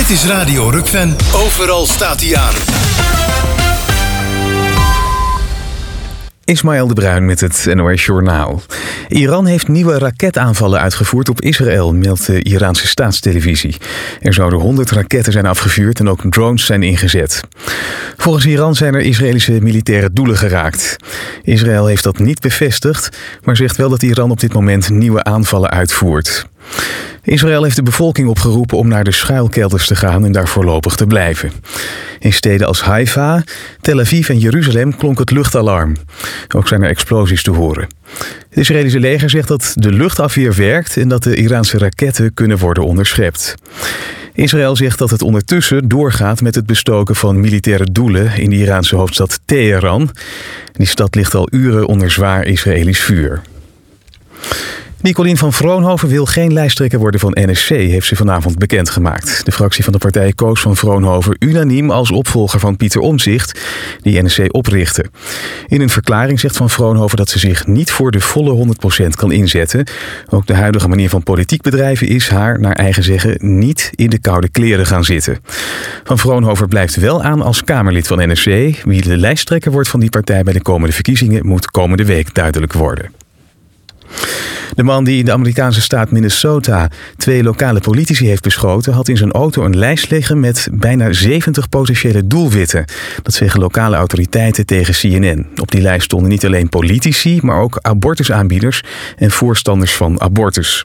Dit is Radio Rukven. Overal staat hij aan. Ismaël de Bruin met het NOS Journaal. Iran heeft nieuwe raketaanvallen uitgevoerd op Israël, meldt de Iraanse staatstelevisie. Er zouden 100 raketten zijn afgevuurd en ook drones zijn ingezet. Volgens Iran zijn er Israëlische militaire doelen geraakt. Israël heeft dat niet bevestigd, maar zegt wel dat Iran op dit moment nieuwe aanvallen uitvoert. Israël heeft de bevolking opgeroepen om naar de schuilkelders te gaan en daar voorlopig te blijven. In steden als Haifa, Tel Aviv en Jeruzalem klonk het luchtalarm. Ook zijn er explosies te horen. Het Israëlische leger zegt dat de luchtafweer werkt en dat de Iraanse raketten kunnen worden onderschept. Israël zegt dat het ondertussen doorgaat met het bestoken van militaire doelen in de Iraanse hoofdstad Teheran. Die stad ligt al uren onder zwaar Israëlisch vuur. Nicolien van Vroonhoven wil geen lijsttrekker worden van NSC, heeft ze vanavond bekendgemaakt. De fractie van de partij koos van Vroonhoven unaniem als opvolger van Pieter Omtzigt, die NSC oprichtte. In een verklaring zegt van Vroonhoven dat ze zich niet voor de volle 100% kan inzetten. Ook de huidige manier van politiek bedrijven is haar, naar eigen zeggen, niet in de koude kleren gaan zitten. Van Vroonhoven blijft wel aan als Kamerlid van NSC. Wie de lijsttrekker wordt van die partij bij de komende verkiezingen moet komende week duidelijk worden. De man die in de Amerikaanse staat Minnesota 2 lokale politici heeft beschoten, had in zijn auto een lijst liggen met bijna 70 potentiële doelwitten. Dat zeggen lokale autoriteiten tegen CNN. Op die lijst stonden niet alleen politici, maar ook abortusaanbieders en voorstanders van abortus.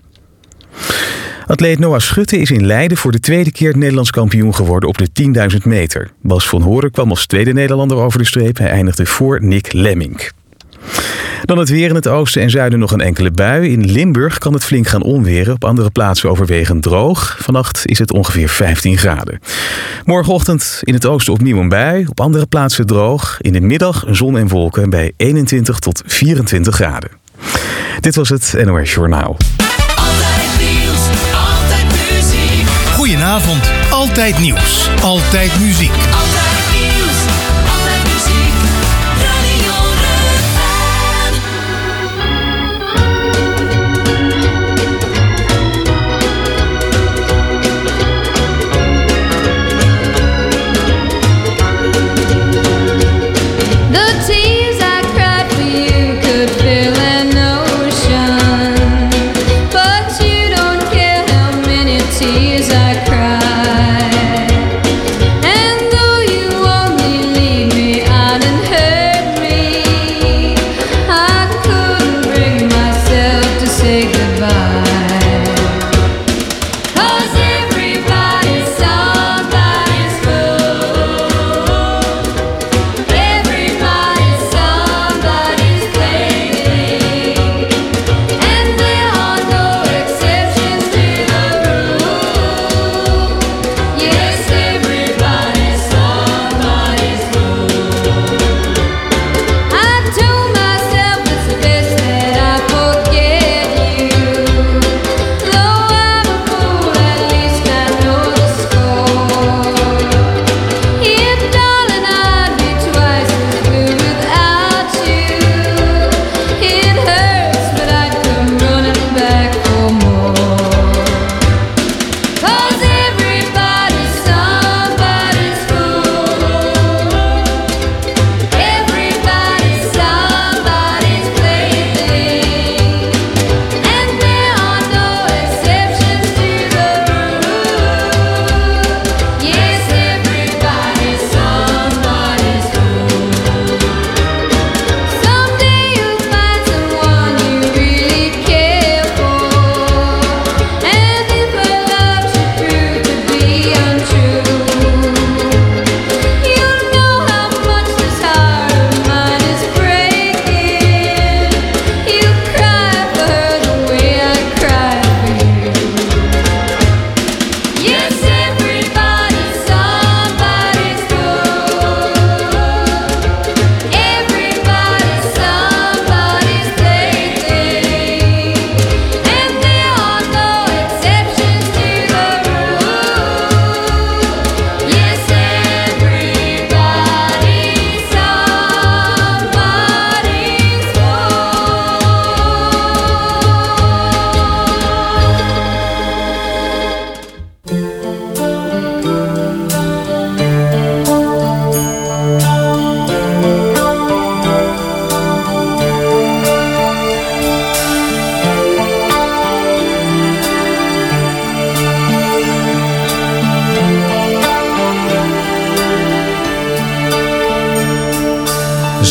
Atleet Noah Schutte is in Leiden voor de 2e keer Nederlands kampioen geworden op de 10.000 meter. Bas van Horen kwam als tweede Nederlander over de streep. Hij eindigde voor Nick Lemmink. Dan het weer: in het oosten en zuiden nog een enkele bui. In Limburg kan het flink gaan onweren. Op andere plaatsen overwegend droog. Vannacht is het ongeveer 15 graden. Morgenochtend in het oosten opnieuw een bui. Op andere plaatsen droog. In de middag zon en wolken bij 21 tot 24 graden. Dit was het NOS Journaal. Altijd nieuws, altijd muziek. Goedenavond. Altijd nieuws. Altijd muziek. Altijd nieuws, altijd muziek. Radio The tears I cried for you could fill an ocean, but you don't care how many tears I cried. And though you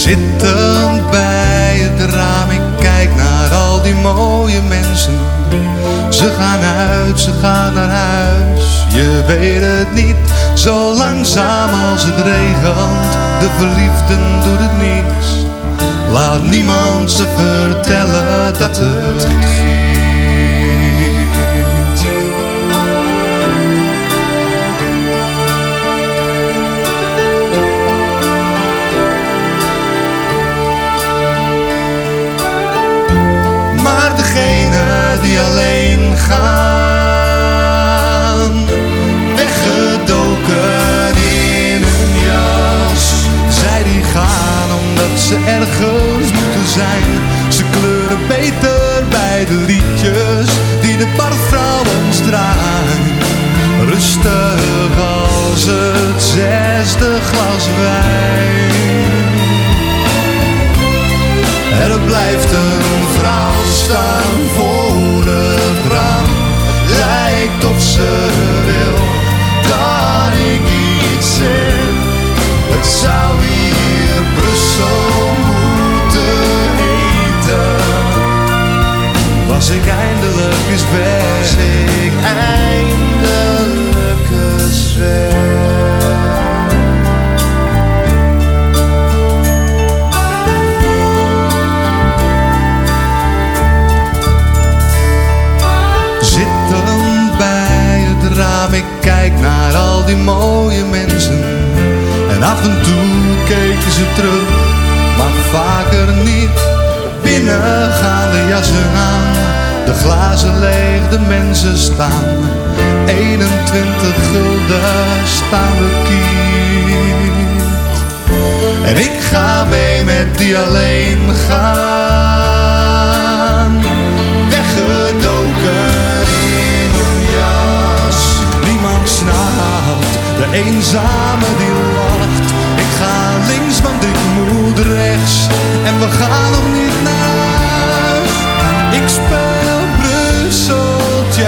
Zittend bij het raam, ik kijk naar al die mooie mensen. Ze gaan uit, ze gaan naar huis. Je weet het niet, zo langzaam als het regent. De verliefden doet het niets. Laat niemand ze vertellen dat het giet. Maar degene die alleen gaan, weggedoken in hun jas. Zij die gaan omdat ze ergens moeten zijn. Ze kleuren beter bij de liedjes die de barvrouw ons draait. Rustig als het 6e glas wijn. Er blijft een vrouw staan voor het raam. Lijkt of ze wil dat ik iets zeg. Het zou hier Brussel moeten heten. Was ik eindelijk eens weg. Was ik eindelijk eens weg. Zittend bij het raam, ik kijk naar al die mooie mensen. En af en toe keken ze terug, maar vaker niet. Binnen gaan de jassen aan, de glazen leeg, de mensen staan. 21 gulden staan we kiet. En ik ga mee met die alleen gaan. Weggedoken in een jas. Niemand snapt, de eenzame die lacht. Ik ga links, want ik moet rechts. En we gaan nog niet naar huis. Ik speel Brusseltje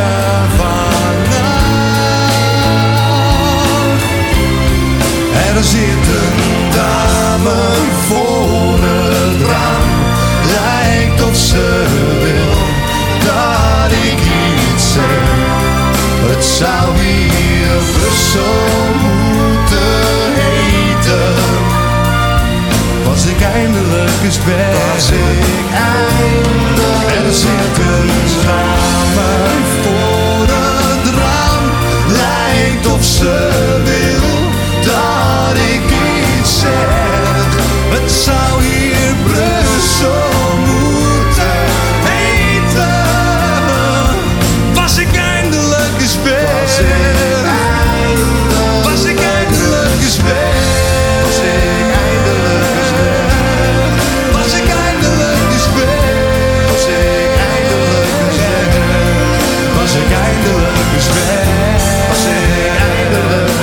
vannacht. Er zit een dame voor het raam. Lijkt of ze wil dat ik iets zeg. Het zou hier Brussel moeten heten. Was ik eindelijk eens weg. Was ik eindelijk. Er zit een dame voor het raam. Lijkt of ze wil dat ik iets zeg. Het zou hier Brussel moeten heten. Was ik eindelijk eens weg. Was ik eindelijk eens weg. Was ik eindelijk eens weg. Was ik eindelijk eens weg. Was ik eindelijk eens weg. Was ik eindelijk eens weg. Was ik eindelijk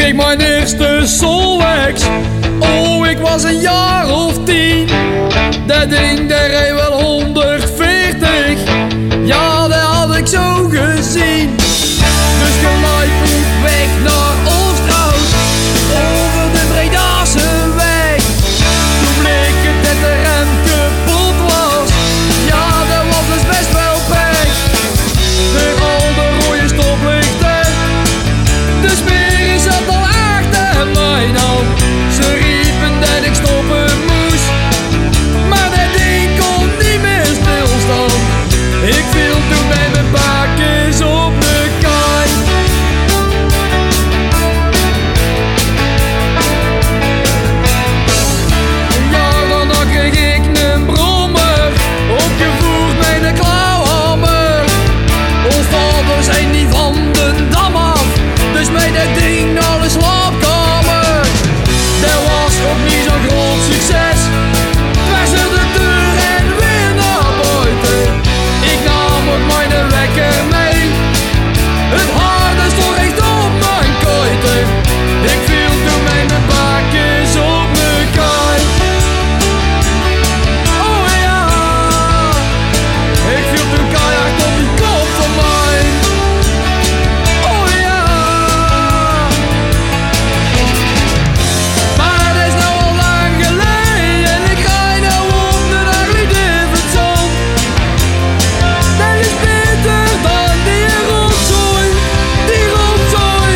kreeg mijn eerste Solvex. Oh, ik was een jaar of 10. Dat ding, dat reed wel 140. Ja, dat had ik zo gezien. Dus gelijk op weg naar Oosterhout, over de Bredase weg. Toen bleek het dat de rem kapot was. Ja, dat was dus best wel pech. Door al de rode stoplichten, de smerrie zat al achter mij nou. Ze riepen dat ik stoppen moest, maar dat ding kon niet meer stilstaan. Ik viel toen met mijn bakjes op de kaai. Ja, daarna kreeg ik een brommer, opgevoerd met een klauwhammer. Ons vader zijn niet van de dam af, dus met dat ding naar de slaapkamer. Dat was ook niet zo'n groot succes. Tussen de deur en weer naar buiten. Ik nam ook mijn wekker mee. Het harde stond echt op mijn kuiten. Ik viel toen met mijn bakjes op de kaai. Oh ja, ik viel toen keihard op die kop van mij. Oh ja, maar het is nou al lang geleden en ik rijd nou op de Harley Davidson. Dat is beter dan die rotzooi, die rotzooi.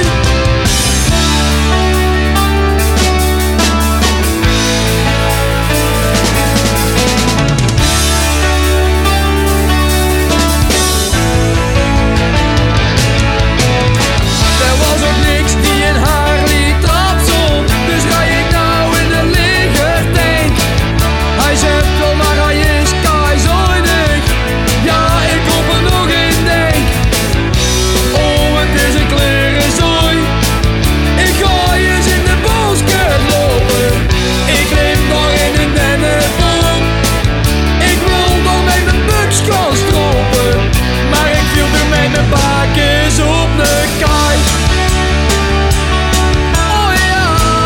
Er was ook niks die een Harley trapzon, dus rij ik nou in de legertank. Hij zegt wel, maar hij is keizuinig. Ja, ik op er nog in denk. Oh, het is een klerenzooi. Ik ga eens in de bosket lopen. Ik lim daar in een dennenboom. Ik wil dan met mijn buks gaan stropen, maar ik viel toen met mijn bakjes op de kaai. Oh ja,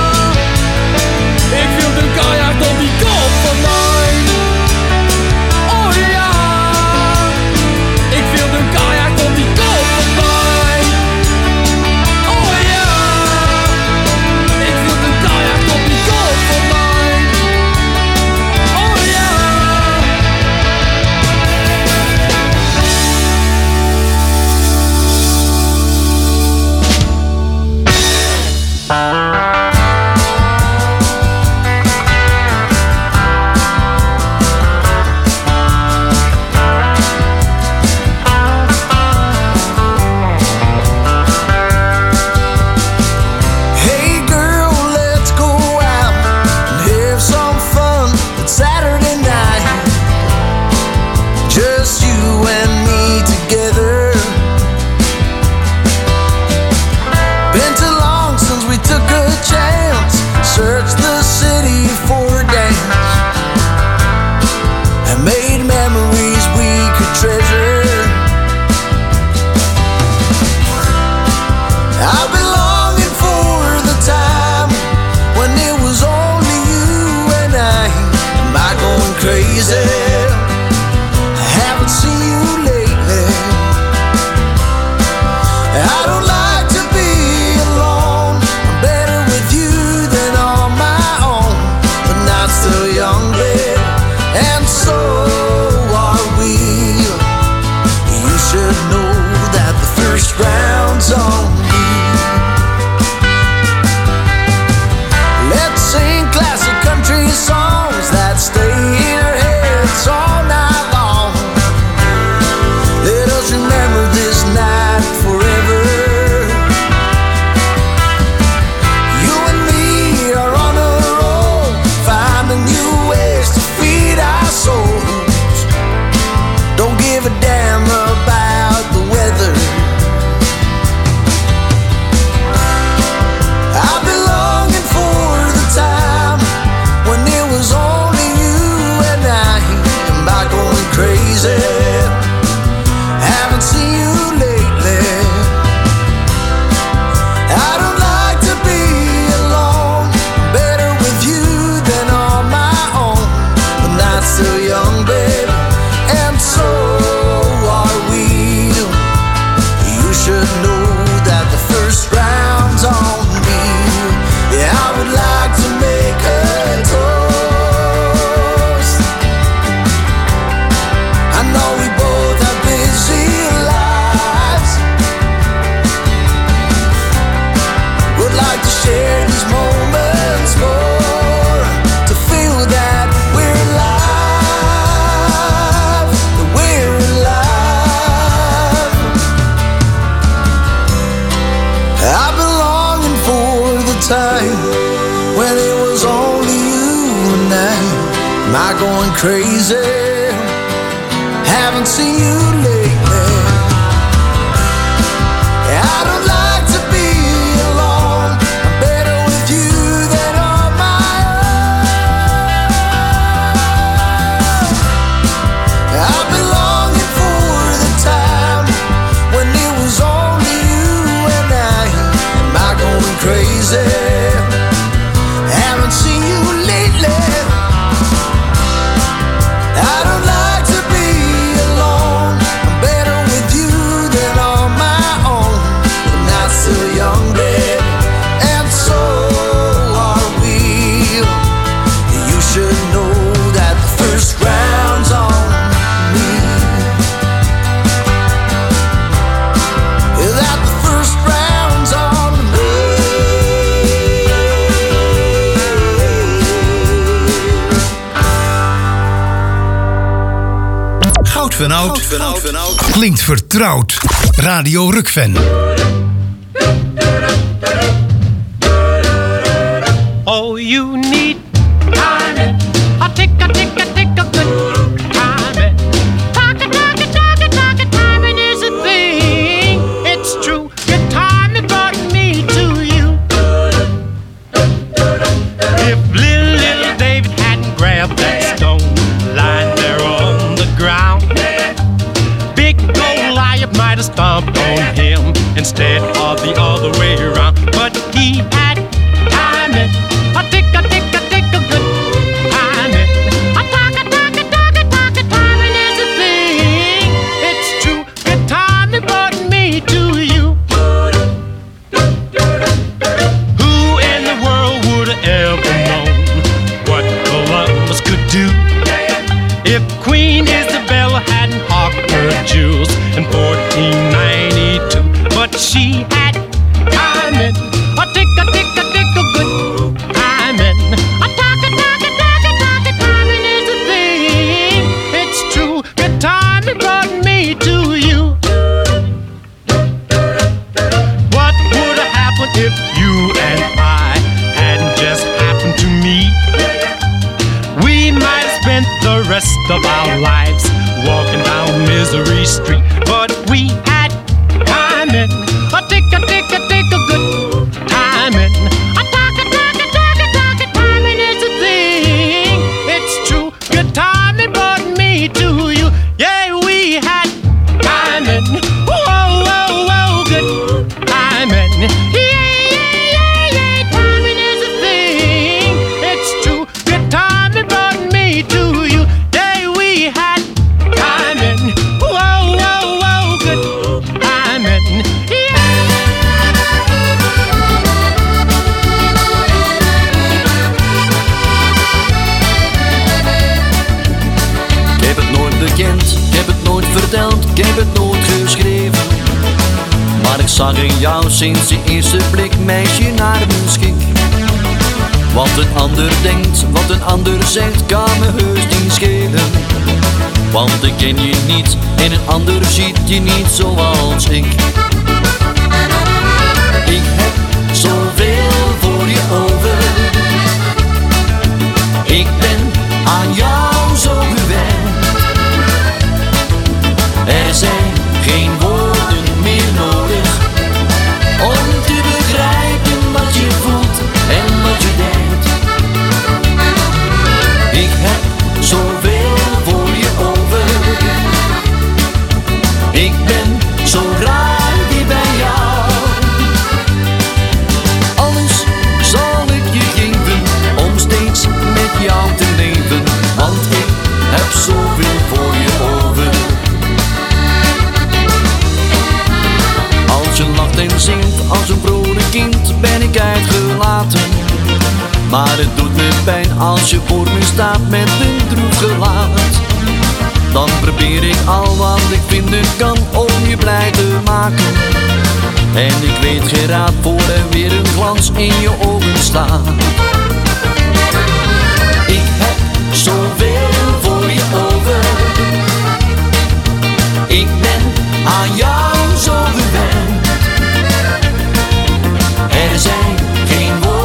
ik viel toen keihard op die kop van mij. Oh ja, ik viel toen keihard op die kop van mij. Oh ja, ik viel toen keihard op die kop van mij. Oh ja. Hey girl, let's go out and have some fun. It's Saturday night, just you and me together. Been too long since we took a chance, searched the city for a dance, and made memories we could treasure. I've been longing for the time when it was only you and I. Am I going crazy? I haven't seen you lately. I don't like to be alone. I'm better with you than on my own, but not still young, babe, and so are we. You should know that the first round's on me. Let's sing classic country songs that stay in our heads all night long. Let us remember this night forever. You and me are on a roll, finding new ways to feed our souls. Don't give a damn about the time when it was only you and I. Am I going crazy? Haven't seen you lately. I don't like to be alone. I'm better with you than on my own. I've been longing for the time when it was only you and I. Am I going crazy? Haven't seen you lately. I don't like to be alone. I'm better with you than on my own. I'm not so young, babe, and so are we. You should know that the first round's on me. That the first round's on me. Goud van Oud klinkt vertrouwd. Radio Rukven. Oh, you need timing. A tick, a tick, a tick, a good timing. Talk, timing is a thing. It's true. Your timing brought me to you. If little David hadn't grabbed that stone lying there on the ground, big Goliath might have stomped on him instead of the other way around. But he had timing. A tick, a tick, a tick, a good timing. A talk, timing is a thing. It's true. Good timing brought me to you. Who in the world would have ever known what Columbus could do if Queen Isabella hadn't hawked her jewels in 1492? But she had timing. A tick, a tick, a tick, a good timing. A talk, timing is a thing. It's true. Good timing brought me to you. What would have happened if you and I hadn't just happened to meet? We might have spent the rest of our lives walking down Misery Street. But we had timing. A tick, a tick, a tick, a good timing. A talk, timing is a thing. It's true. Good timing brought me to you. Yeah, we had timing. Whoa, whoa, whoa, good timing. Yeah, timing is a thing. It's true. Good timing brought me to you. Yeah, we had timing. Whoa, whoa, whoa, good timing. Ik heb het nooit bekend, ik heb het nooit verteld, ik heb het nooit geschreven. Maar ik zag in jou sinds de eerste blik, meisje, naar mijn schik. Wat een ander denkt, wat een ander zegt, kan me heus niet schelen. Want ik ken je niet en een ander ziet je niet zoals ik. Ik heb zoveel voor je over. Ik ben aan jou zo gewend. Er zijn geen woorden meer nodig om te begrijpen wat je voelt en wat je denkt. Ik heb zoveel voor je over. Ik ben zo graag die bij jou. Alles zal ik je geven om steeds met jou te leven. Want ik heb zoveel voor je over. Als je lacht en zingt als een vrolijk kind ben ik uitgelaten. Maar het doet me pijn als je voor me staat met een droef gelaat. Dan probeer ik al wat ik vinden kan om je blij te maken. En ik weet geen raad voor er weer een glans in je ogen staat. Ik heb zoveel voor je over. Ik ben aan jou zo gewend. Er zijn geen woorden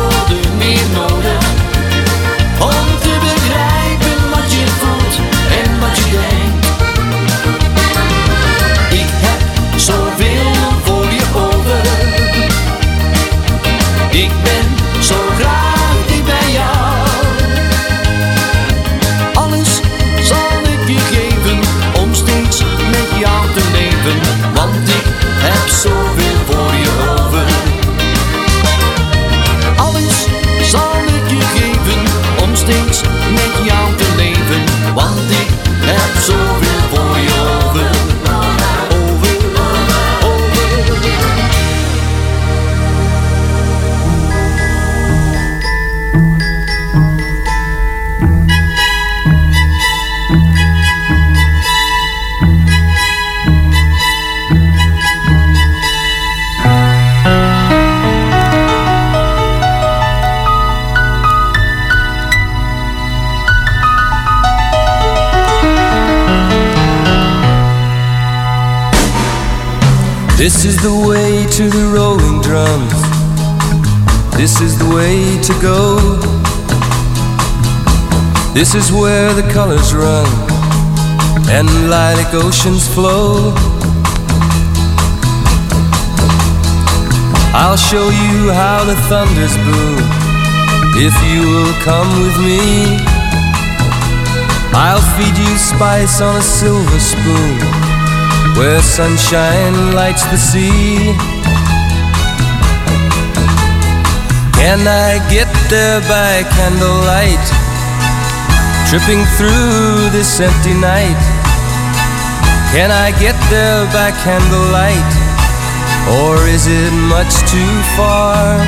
This is the way to the rolling drums. This is the way to go. This is where the colors run and lilac oceans flow. I'll show you how the thunders boom if you will come with me. I'll feed you spice on a silver spoon where sunshine lights the sea. Can I get there by candlelight, tripping through this empty night? Can I get there by candlelight, or is it much too far?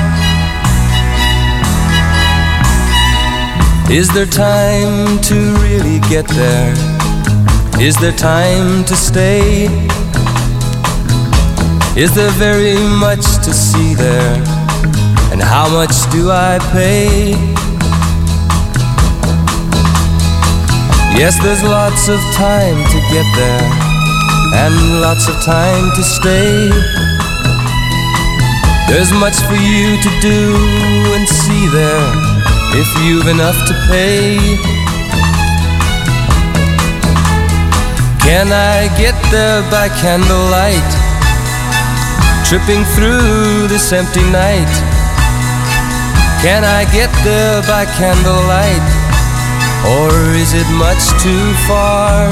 Is there time to really get there? Is there time to stay? Is there very much to see there? And how much do I pay? Yes, there's lots of time to get there and lots of time to stay. There's much for you to do and see there if you've enough to pay. Can I get there by candlelight, tripping through this empty night? Can I get there by candlelight, or is it much too far?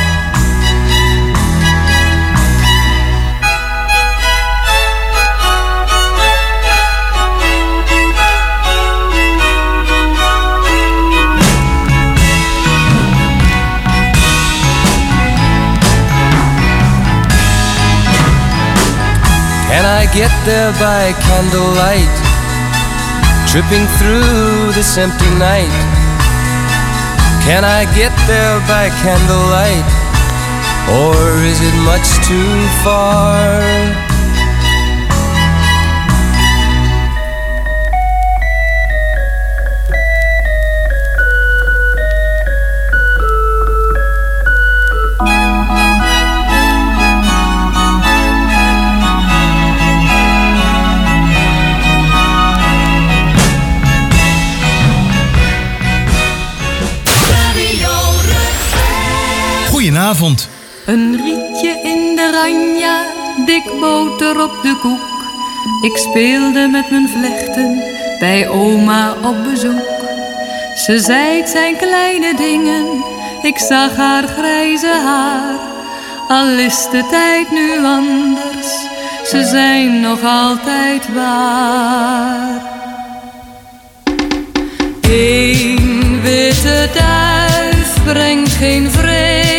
Can I get there by candlelight, tripping through this empty night? Can I get there by candlelight, or is it much too far? Goedenavond. Een rietje in de ranja, dik boter op de koek. Ik speelde met mijn vlechten bij oma op bezoek. Ze zei het zijn kleine dingen, ik zag haar grijze haar. Al is de tijd nu anders, ze zijn nog altijd waar. Eén witte duif brengt geen vrede.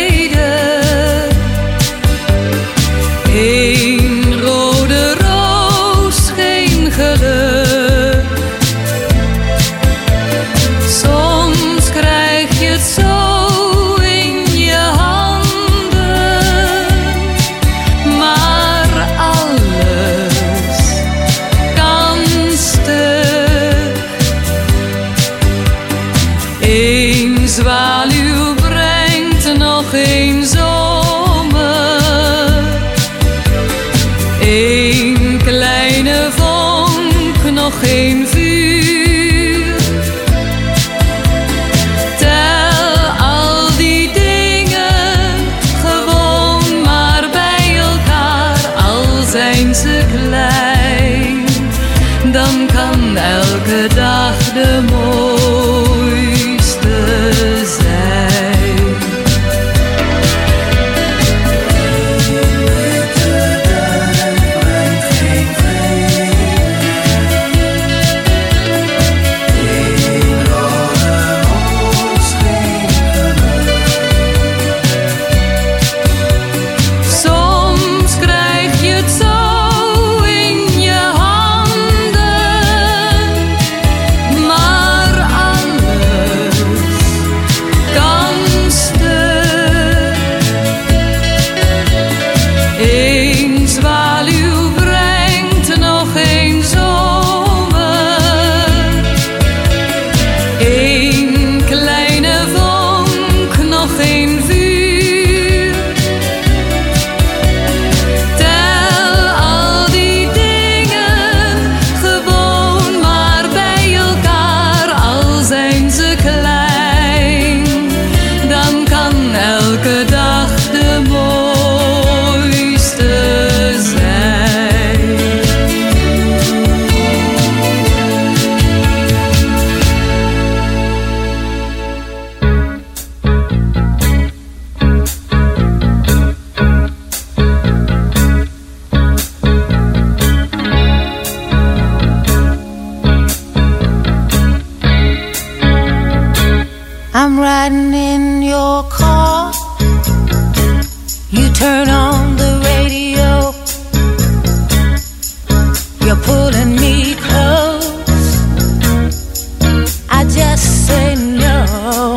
Eén rode roos, geen geluk. Soms krijg je het zo in je handen, maar alles kan stuk. Eén zwaluw brengt nog een zomer. Eén kleine vonk, nog geen vuur. Tel al die dingen gewoon maar bij elkaar. Al zijn ze klein, dan kan elke dag de mooiste zijn. Soms krijg je het zo in you're pulling me close. I just say no.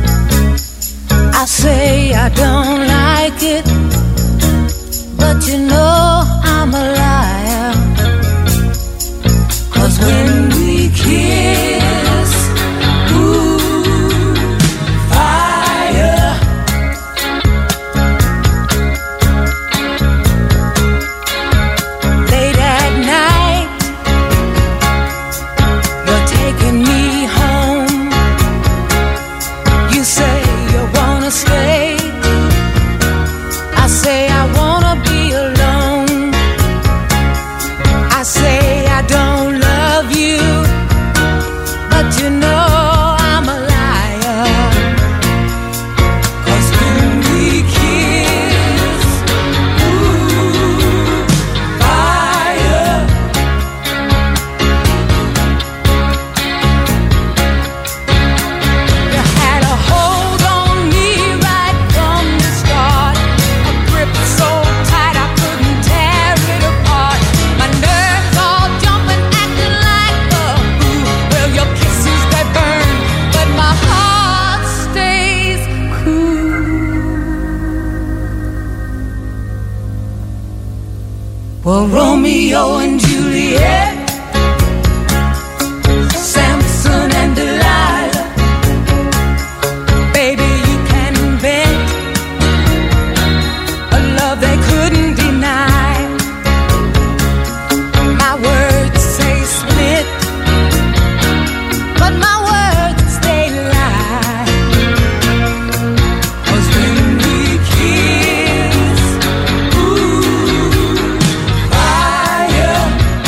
I say I don't like it, but you know I'm a liar. 'Cause when we kiss, ooh, fire. Late at night, you're taking me home. You say you wanna stay. I say I wanna be alone. I say I don't love you, but you know I'm a liar. 'Cause when we kiss, ooh, fire. You had a hold on me right from the start, a grip so tight I couldn't tear it apart. My nerves all jumping, acting like a fool. Well, your kisses they burn, but my heart stays cool. Well, Romeo and Juliet, Samson and Delilah. Baby, you can invent a love they couldn't deny. My words say split, but my words they lie. 'Cause when we kiss, ooh, fire.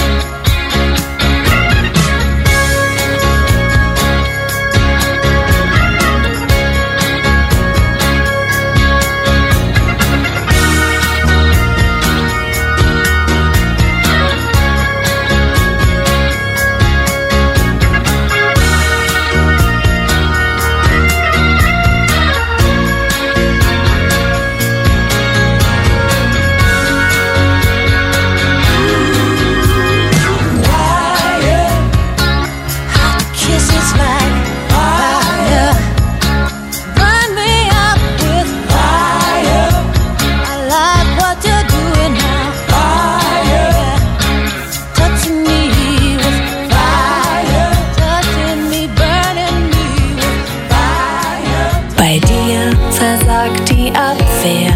Fire. Hot kisses like fire. Burn me up with fire. I like what you're doing now. Fire. Touching me with fire. Touching me, burning me with fire. Bei dir versagt die Abwehr,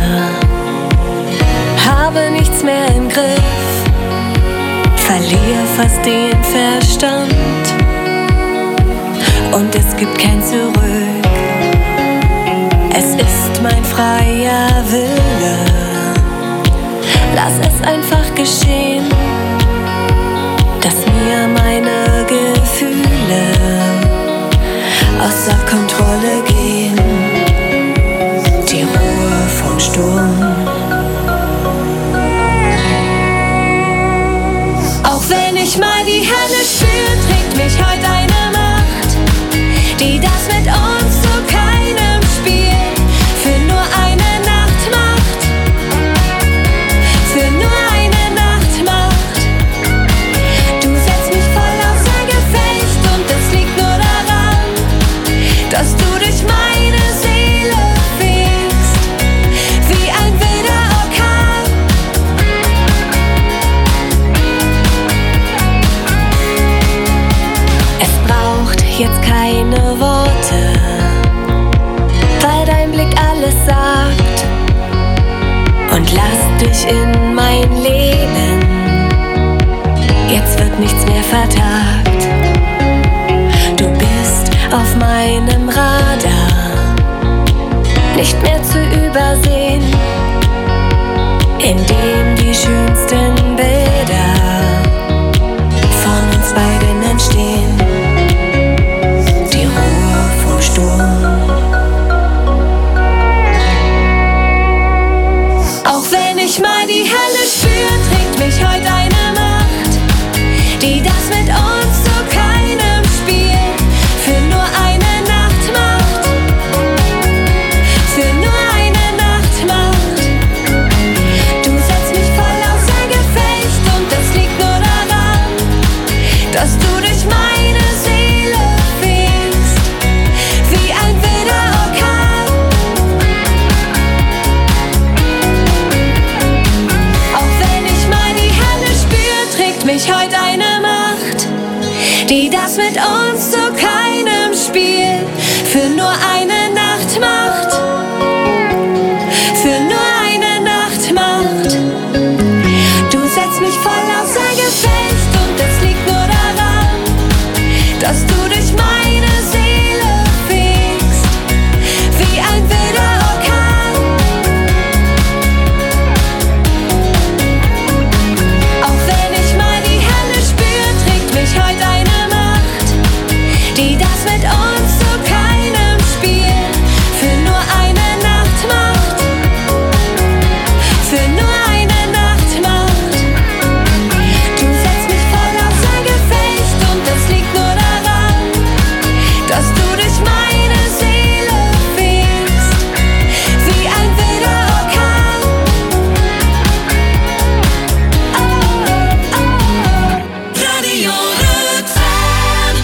habe nichts mehr im Griff, verliere fast den Verstand und es gibt kein Zurück. Es ist mein freier Wille, lass es einfach geschehen, dass mir meine Gefühle außer Kontrolle gehen. Die Ruhe vom Sturm. Auch wenn ich mal die Hölle spür, trägt mich heute eine Macht, die das mit uns zu keinem Spiel für nur eine Nacht macht. Für nur eine Nacht macht. Du setzt mich voll außer Gefecht und es liegt nur daran, dass du durch meine Seele fegst, wie ein wilder Orkan. Es braucht jetzt keine Worte, weil dein Blick alles sagt und lass dich in mein Leben. Jetzt wird nichts mehr vertagt. Du bist auf meinem Radar, nicht mehr zu übersehen, indem die schönsten Bilder von uns beiden entstehen. Die Ruhe vom Sturm. Auch wenn ich mal die Hölle spür, trägt mich heute eine Macht, die das mit uns zu keinem Spiel für nur eine Nacht macht. Für nur eine Nacht macht. Du setzt mich das mit uns zu keinem Spiel für nur eine Nacht macht. Für nur eine Nacht macht. Du setzt mich voll außer Gefecht und es liegt nur daran, dass du durch meine Seele fegst, wie ein wilder Orkan. Auch wenn ich mal die Hände spür, trägt mich heute eine Macht, die das mit uns zu keinem Spiel für nur eine Nacht macht. Für nur eine Nacht macht. Du setzt mich voll außer Gefecht und es liegt nur daran, dass du durch meine Seele fegst, wie ein wilder Orkan. Radio Rückfan.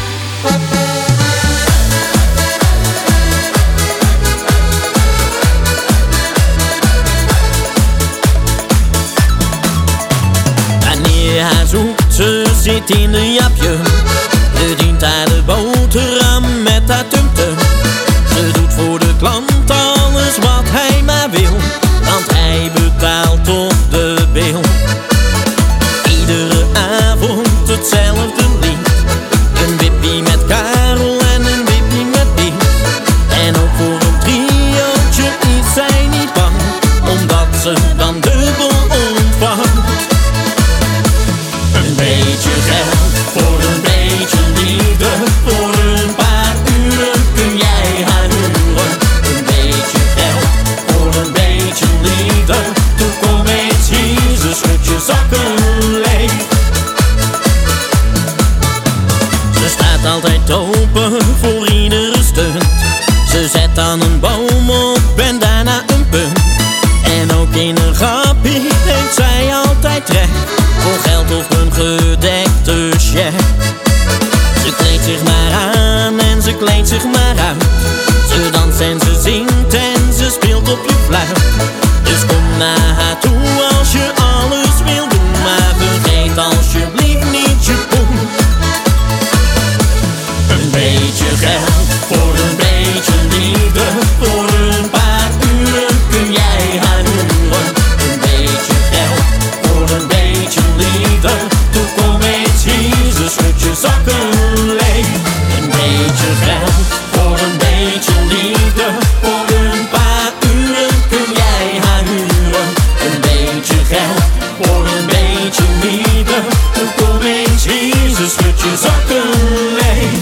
Wanneer haar zoekt, ze zit in een japje. Bedient haar de boterham met haar tumtum. Ze doet voor de klant alles wat hij maar wil, want hij betaalt op de bil. Iedere avond hetzelfde lied. Een wippie met Karel en een wippie met Piet. En ook voor een triootje is zij niet bang, omdat ze dan dubbel ontvangt. Een beetje geld voor een beetje liefde. Voor een paar uren kun jij haar huren. Een beetje geld voor een beetje liefde. Toen kom eens hier, ze schudt je zakken leeg. Ze staat altijd open voor iedere stunt. Ze zet dan een boom op en daarna een punt. En ook in een grappie heeft zij altijd recht, voor geld of een gedekte check. Ze kleedt zich maar aan en ze kleedt zich maar uit. Ze danst en ze zingt en ze speelt op je fluit. Dus kom naar haar toe als je alles wil doen, maar vergeet alsjeblieft niet je poen. Een beetje geld voor een beetje liefde. Voor een paar uren kun jij haar huren. Een beetje geld voor een beetje liefde. Toen kom eens hier, ze schudt je zakken leeg. Een beetje geld voor een beetje liefde. Voor een paar uren kun jij haar huren. Een beetje geld voor een beetje liefde. Toen kom eens hier, ze schudt je zakken leeg.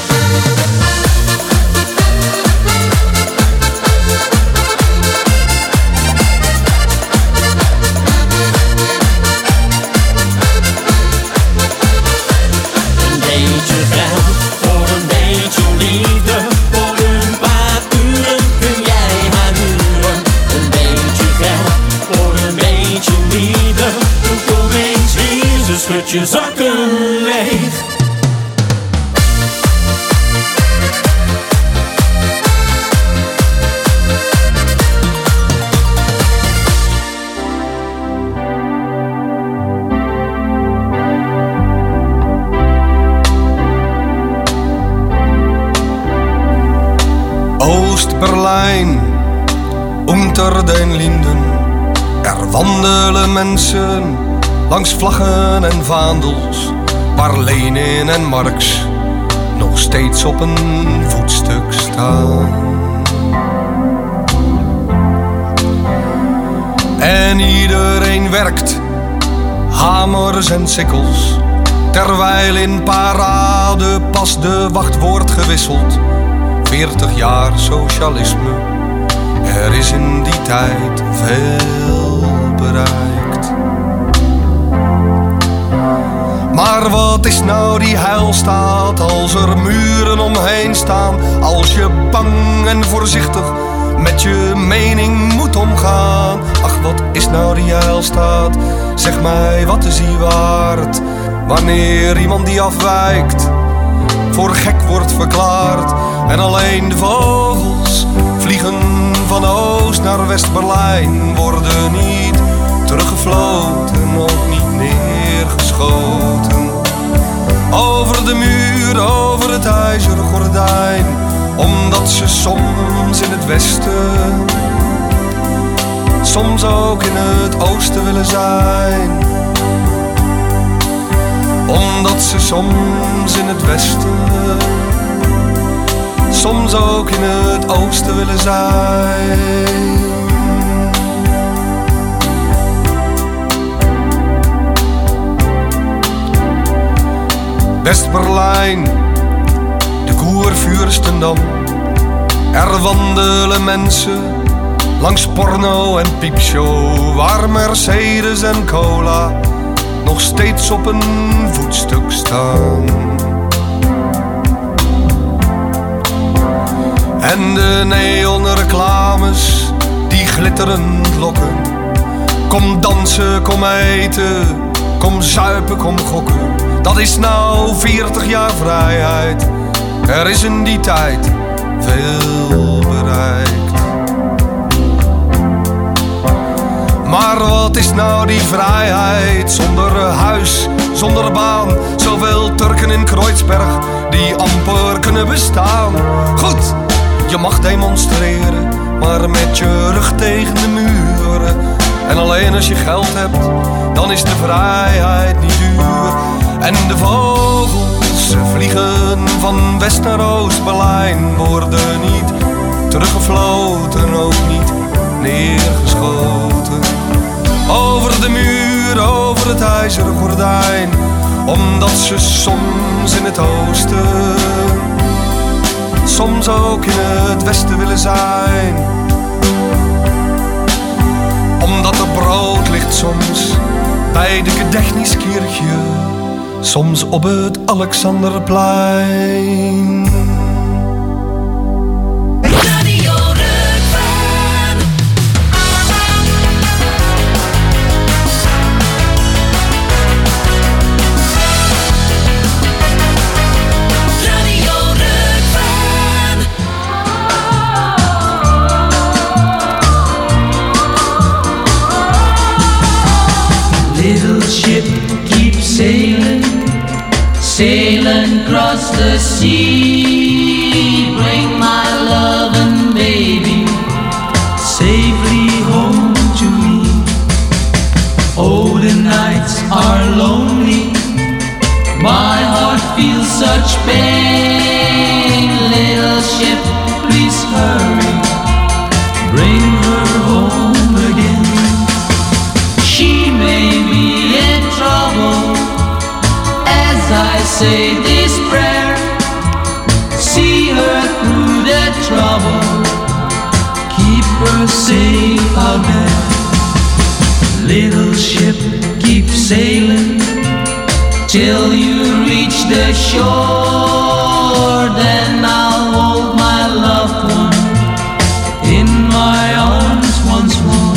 Een beetje geld voor een beetje liefde. Voor een paar uren kun jij haar huren. Een beetje geld voor een beetje liefde. Toen kom eens hier, ze schudt je zakken leeg. Oost-Berlijn, unter den Linden. Er wandelen mensen langs vlaggen en vaandels, waar Lenin en Marx nog steeds op een voetstuk staan. En iedereen werkt, hamers en sikkels, terwijl in parade pas de wacht wordt gewisseld. 40 jaar socialisme, er is in die tijd veel bereikt. Maar wat is nou die heilstaat als er muren omheen staan? Als je bang en voorzichtig met je mening moet omgaan. Ach, wat is nou die heilstaat? Zeg mij, wat is die waard? Wanneer iemand die afwijkt voor gek wordt verklaard. En alleen de vogels vliegen van Oost naar West-Berlijn, worden niet teruggefloten, ook niet neergeschoten. Over de muur, ze soms in het westen, soms ook in het oosten willen zijn. Omdat ze soms in het westen, soms ook in het oosten willen zijn. West-Berlijn, de Kurfürstendamm. Er wandelen mensen langs porno en piepshow, waar Mercedes en cola nog steeds op een voetstuk staan. En de neonreclames die glitterend lokken. Kom dansen, kom eten, kom zuipen, kom gokken. Dat is nou 40 jaar vrijheid. Er is in die tijd veel bereikt. Maar wat is nou die vrijheid zonder huis, zonder baan? Zoveel Turken in Kreuzberg die amper kunnen bestaan. Goed, je mag demonstreren, maar met je rug tegen de muren. En alleen als je geld hebt, dan is de vrijheid niet duur. En de vogels, ze vliegen van West naar Oost-Berlijn, worden niet teruggefloten, ook niet neergeschoten. Over de muur, over het ijzeren gordijn, omdat ze soms in het oosten, soms ook in het westen willen zijn. Omdat er brood ligt soms bij de Gedächtniskirche, soms op het Alexanderplein. Radio Rukven. Radio Rukven. Little ship keeps sailing, sailing across the sea. Bring my love and baby safely home to me. Oh, the nights are lonely, my heart feels such pain. Little ship, please hurry, bring her home again. She may be in trouble as I say this prayer. See her through the trouble, keep her safe out there. Little ship, keep sailing till you reach the shore. Then I'll hold my loved one in my arms once more.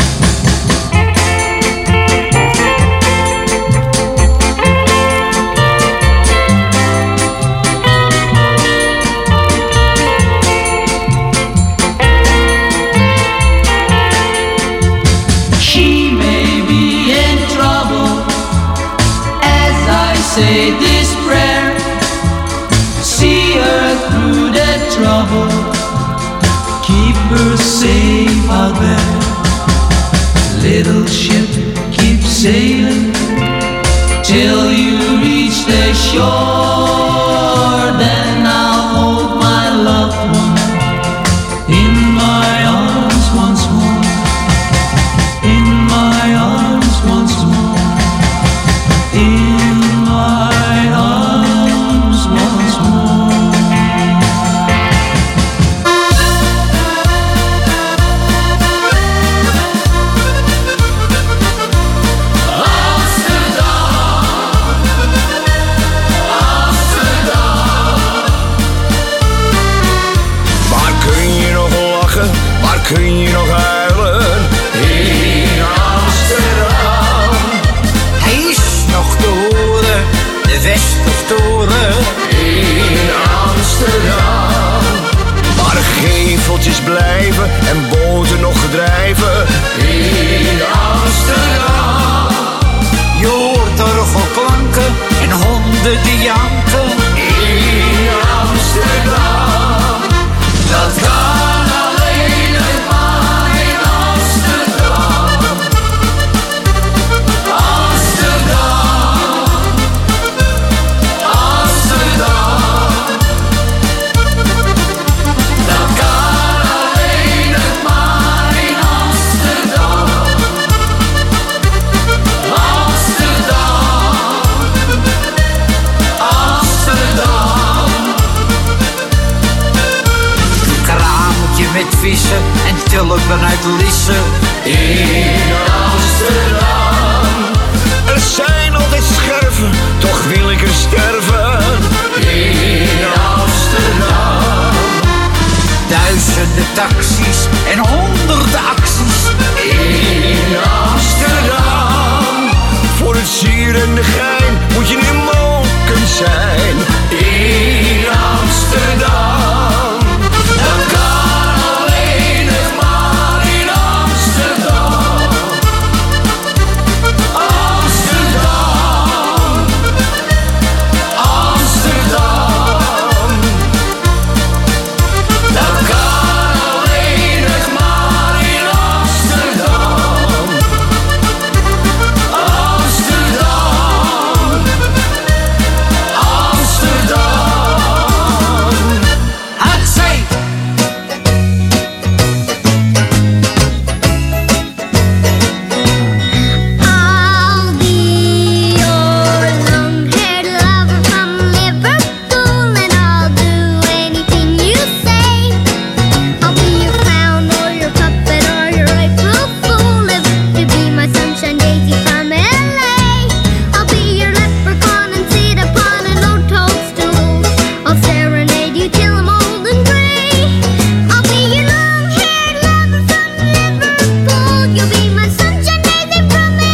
Say this prayer, see her through the trouble, keep her safe out there. Little ship, keep sailing till you reach the shore. Then I'll hold my loved one in my arms once more, in my arms once more, in my arms once more. Waar kun je nog lachen, waar kun je nog huilen? In Amsterdam. Hij is nog te horen, de Westertoren. In Amsterdam. Waar geveltjes blijven en boten nog gedrijven. In Amsterdam. Je hoort orgelklanken en honden die janken. In Amsterdam. natuurlijk vanuit Lisse. In Amsterdam. Er zijn altijd scherven, toch wil ik er sterven. In Amsterdam. Duizenden taxis en honderden acties. In Amsterdam. Voor het sier en de gein moet je niet moken zijn. In Amsterdam. Dat kan alleen nog maar in Amsterdam. Amsterdam. Amsterdam. Dat kan alleen nog maar in Amsterdam. Amsterdam. Amsterdam. Hatzee! I'll be your long-haired lover from Liverpool, and I'll do anything you say. I'll be your clown or your puppet or your April Fool if you be my sunshine daisy from LA. I'll be your leprechaun and sit upon an old toadstool. I'll serenade you till I'm old and gray. I'll be your long-haired lover from Liverpool. You'll be my sunshine daisy from LA.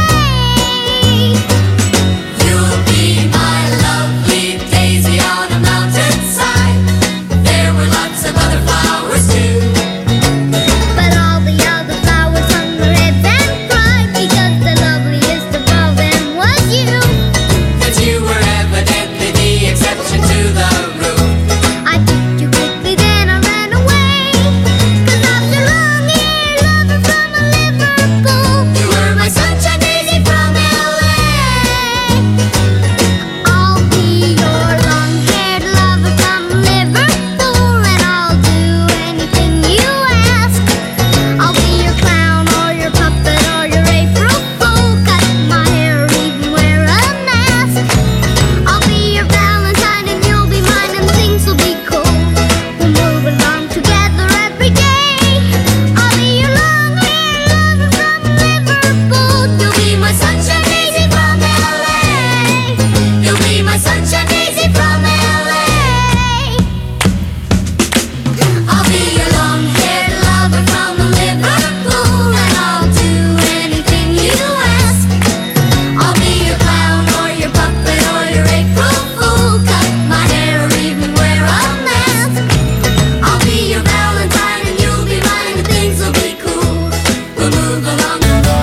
You'll be my lovely daisy on a mountainside. There were lots of other flowers too. But all the other flowers hung their heads and cried because the loveliest of all them was you. That you were evidently the exception to the rule. I picked you quickly, then I ran away. 'Cause I'm your long-haired lover from Liverpool. You were my sunshine daisy from LA. I'll be your long-haired lover from Liverpool, and I'll do anything you ask. I'll be your clown or your puppet or your April Fool. Cut my hair or even wear a mask. I'll be your Valentine and you'll be mine, and things will be cool. We'll move along together every day. I'll be your long-haired lover from Liverpool. You'll be my sunshine daisy from LA. You'll be my sunshine daisy from LA. I'll be your long-haired lover from Liverpool, and I'll do anything you ask. I'll be your clown or your puppet or your April Fool. Cut my hair or even wear a mask. I'll be your Valentine and you'll be mine, and things will be cool. We'll move along.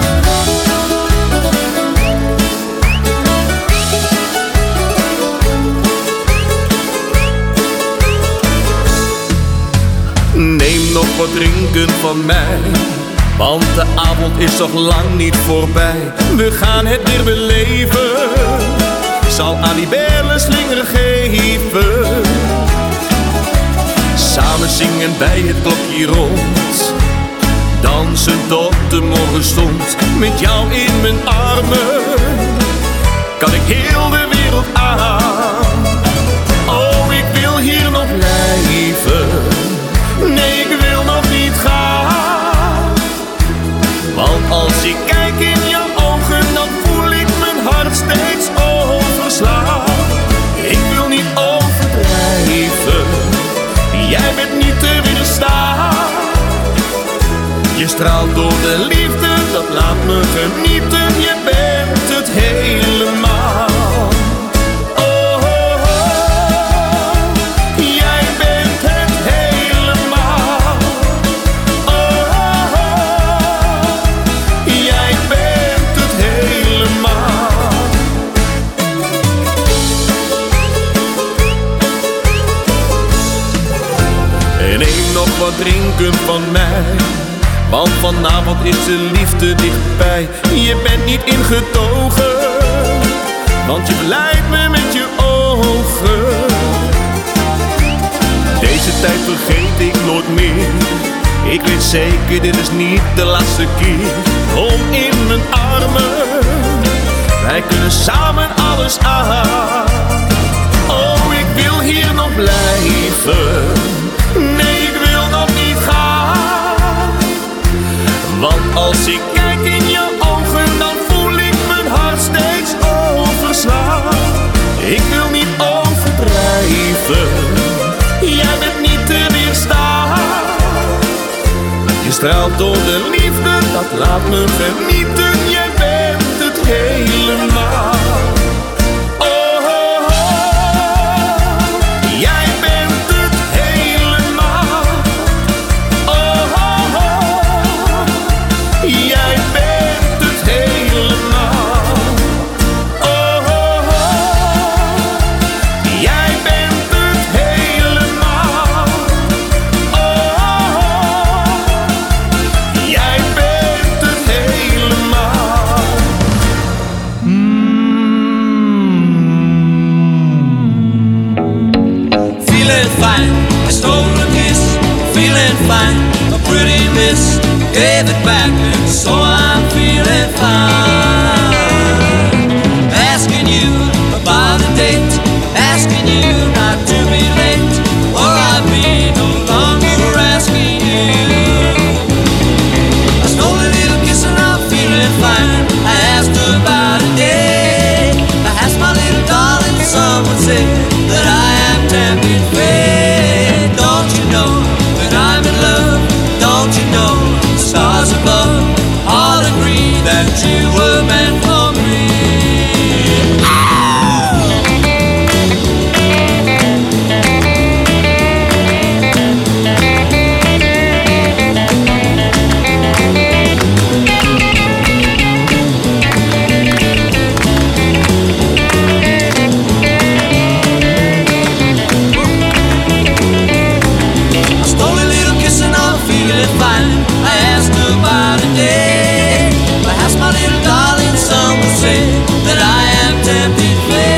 Neem nog wat drinken van mij, want de avond is nog lang niet voorbij. We gaan het weer beleven, zal aan die berlen slinger geven. Samen zingen bij het klokje rond, dansen tot de morgenstond. Met jou in mijn armen, kan ik heel de wereld aan. Oh, ik wil hier nog blijven. Nee, ik wil nog niet gaan. Want als ik kijk in jouw ogen, dan voel ik mijn hart steeds overslaan. Ik wil niet overdrijven, jij bent niet te weerstaan. Je straalt door de liefde, dat laat me genieten. Je bent het helemaal. Wat drinken van mij, want vanavond is de liefde dichtbij. Je bent niet ingetogen, want je beleidt me met je ogen. Deze tijd vergeet ik nooit meer. Ik weet zeker, dit is niet de laatste keer. Kom in mijn armen, wij kunnen samen alles aan. Oh, ik wil hier nog blijven. Nee, ik wil nog niet gaan. Want als ik kijk in je ogen, dan voel ik mijn hart steeds overslaan. Ik wil niet overdrijven, jij bent niet te weerstaan. Je straalt door de liefde, dat laat me genieten. Jij bent het helemaal. Oh, oh, oh. Jij bent het helemaal. Oh, oh, oh. Jij bent het helemaal. Oh, oh, oh. Jij bent het helemaal. Oh, oh, oh. Jij bent het helemaal. Feeling fine, I stole a kiss. Feeling fine, a pretty miss. Gave it back, and so I'm feeling fine. Asking you about a date, asking you not to be late, or I'll be no longer asking you. I stole a little kiss and I'm feeling fine. I asked her about a date. I asked my little darling, some would say that I am tempting fate. Don't you know when I'm in love? Don't you know the stars above all agree that you were meant for me? I stole a little kiss and I'm feeling fine. I asked her about a day. I asked my little darling, some would say that I am tempted fate.